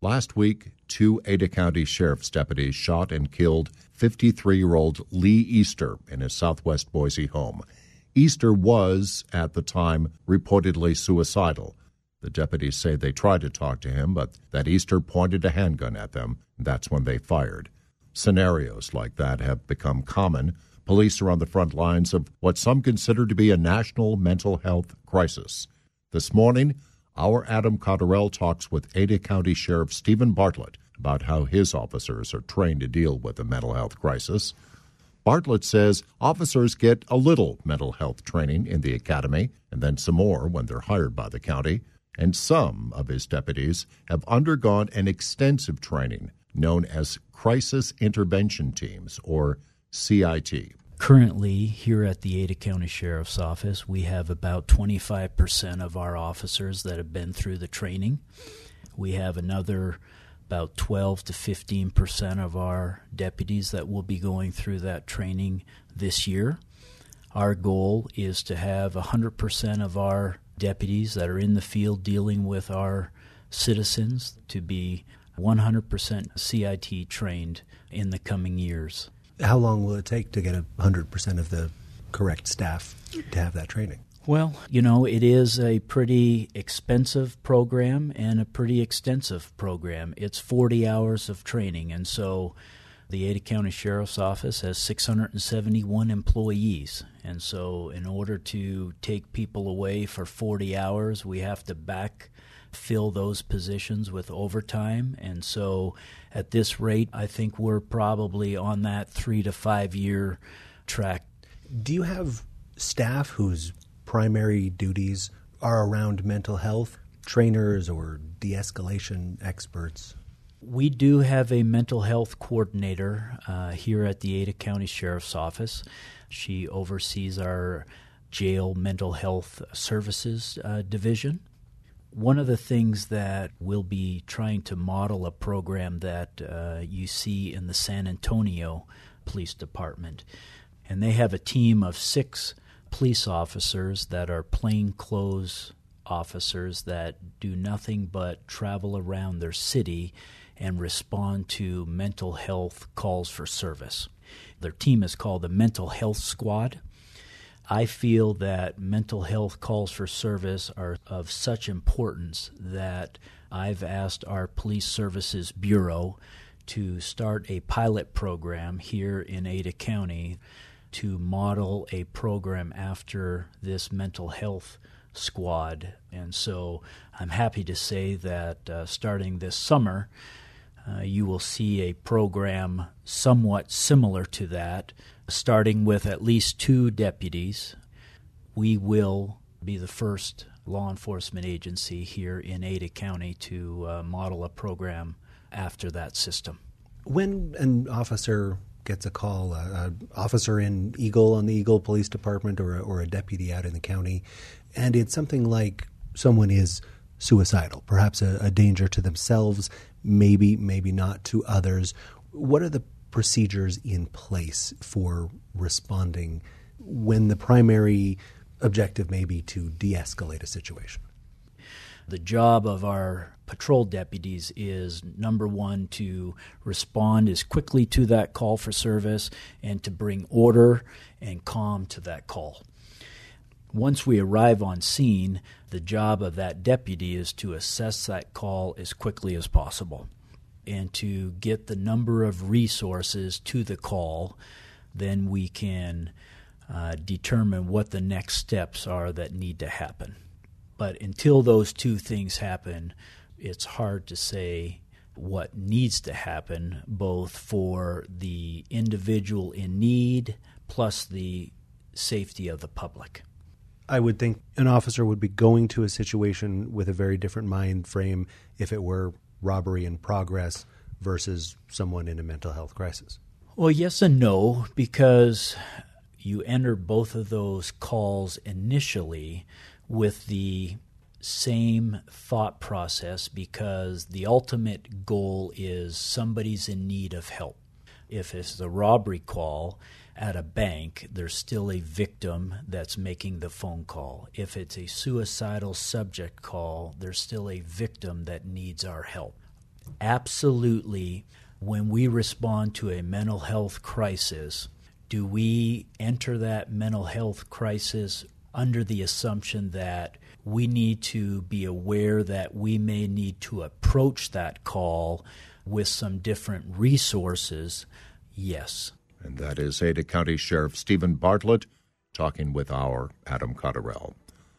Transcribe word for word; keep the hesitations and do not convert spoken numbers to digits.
Last week, two Ada County Sheriff's deputies shot and killed fifty-three-year-old Lee Easter in his southwest Boise home. Easter was, at the time, reportedly suicidal. The deputies say they tried to talk to him, but that Easter pointed a handgun at them. That's when they fired. Scenarios like that have become common. Police are on the front lines of what some consider to be a national mental health crisis. This morning, our Adam Cotterell talks with Ada County Sheriff Stephen Bartlett about how his officers are trained to deal with a mental health crisis. Bartlett says officers get a little mental health training in the academy and then some more when they're hired by the county. And some of his deputies have undergone an extensive training known as Crisis Intervention Teams, or C I T. Currently, here at the Ada County Sheriff's Office, we have about twenty-five percent of our officers that have been through the training. We have another about twelve to fifteen percent of our deputies that will be going through that training this year. Our goal is to have one hundred percent of our deputies that are in the field dealing with our citizens to be one hundred percent C I T trained in the coming years. How long will it take to get one hundred percent of the correct staff to have that training? Well, you know, it is a pretty expensive program and a pretty extensive program. It's forty hours of training, and so the Ada County Sheriff's Office has six hundred seventy-one employees, and so in order to take people away for forty hours, we have to backfill those positions with overtime, and so at this rate, I think we're probably on that three to five year track. Do you have staff whose primary duties are around mental health, trainers or de-escalation experts? We do have a mental health coordinator uh, here at the Ada County Sheriff's Office. She oversees our jail mental health services uh, division. One of the things that we'll be trying to model a program that uh, you see in the San Antonio Police Department. And they have a team of six police officers that are plainclothes officers that do nothing but travel around their city and respond to mental health calls for service. Their team is called the Mental Health Squad. I feel that mental health calls for service are of such importance that I've asked our Police Services Bureau to start a pilot program here in Ada County to model a program after this mental health squad. And so I'm happy to say that uh, starting this summer, uh, you will see a program somewhat similar to that, starting with at least two deputies. We will be the first law enforcement agency here in Ada County to uh, model a program after that system. When an officer gets a call, an officer in Eagle on the Eagle Police Department or a, or a deputy out in the county, and it's something like someone is suicidal, perhaps a, a danger to themselves, maybe, maybe not to others, what are the procedures in place for responding when the primary objective may be to de-escalate a situation? The job of our patrol deputies is, number one, to respond as quickly to that call for service and to bring order and calm to that call. Once we arrive on scene, the job of that deputy is to assess that call as quickly as possible and to get the number of resources to the call. Then we can uh, determine what the next steps are that need to happen. But until those two things happen, it's hard to say what needs to happen, both for the individual in need plus the safety of the public. I would think an officer would be going to a situation with a very different mind frame if it were robbery in progress versus someone in a mental health crisis. Well, yes and no, because you enter both of those calls initially with the same thought process, because the ultimate goal is somebody's in need of help. If it's a robbery call at a bank, there's still a victim that's making the phone call. If it's a suicidal subject call, there's still a victim that needs our help. Absolutely. When we respond to a mental health crisis, do we enter that mental health crisis under the assumption that we need to be aware that we may need to approach that call with some different resources? Yes. And that is Ada County Sheriff Stephen Bartlett talking with our Adam Cotterell.